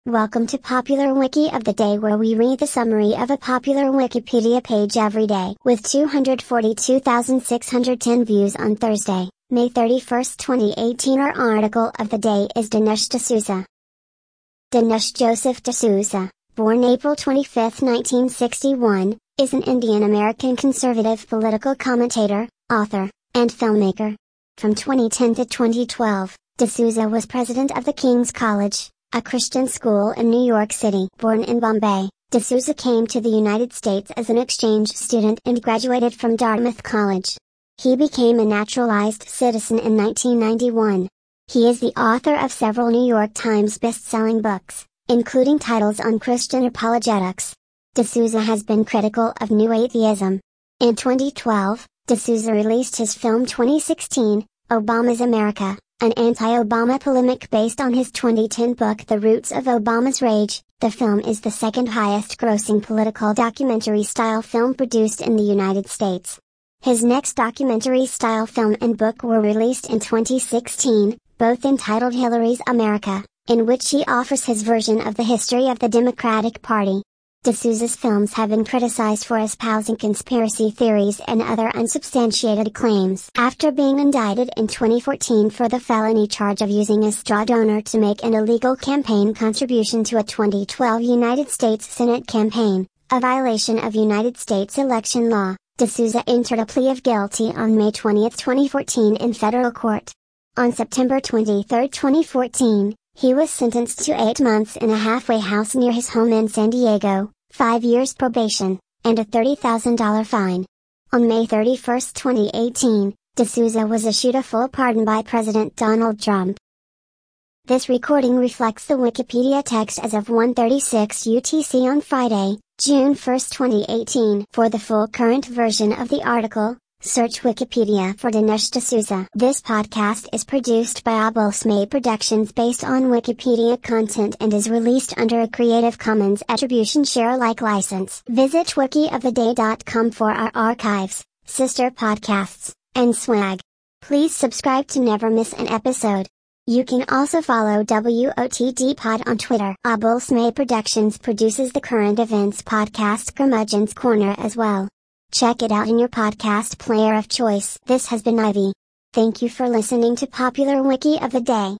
Welcome to Popular Wiki of the Day, where we read the summary of a popular Wikipedia page every day. With 242,610 views on Thursday, May 31, 2018, our article of the day is Dinesh D'Souza. Dinesh Joseph D'Souza, born April 25, 1961, is an Indian-American conservative political commentator, author, and filmmaker. From 2010 to 2012, D'Souza was president of the King's College, a Christian school in New York City. Born in Bombay, D'Souza came to the United States as an exchange student and graduated from Dartmouth College. He became a naturalized citizen in 1991. He is the author of several New York Times best-selling books, including titles on Christian apologetics. D'Souza has been critical of New Atheism. In 2012, D'Souza released his film 2016, Obama's America, an anti-Obama polemic based on his 2010 book The Roots of Obama's Rage. The film is the second highest-grossing political documentary-style film produced in the United States. His next documentary-style film and book were released in 2016, both entitled Hillary's America, in which he offers his version of the history of the Democratic Party. D'Souza's films have been criticized for espousing conspiracy theories and other unsubstantiated claims. After being indicted in 2014 for the felony charge of using a straw donor to make an illegal campaign contribution to a 2012 United States Senate campaign, a violation of United States election law, D'Souza entered a plea of guilty on May 20, 2014 in federal court. On September 23, 2014, he was sentenced to 8 months in a halfway house near his home in San Diego, 5 years probation, and a $30,000 fine. On May 31, 2018, D'Souza was issued a full pardon by President Donald Trump. This recording reflects the Wikipedia text as of 1:36 UTC on Friday, June 1, 2018. For the full current version of the article, search Wikipedia for Dinesh D'Souza. This podcast is produced by Abulsmay Productions based on Wikipedia content and is released under a Creative Commons Attribution Share Alike license. Visit wikioftheday.com for our archives, sister podcasts, and swag. Please subscribe to never miss an episode. You can also follow WOTD Pod on Twitter. Abulsmay Productions produces the current events podcast Curmudgeon's Corner as well. Check it out in your podcast player of choice. This has been Ivy. Thank you for listening to Popular Wiki of the Day.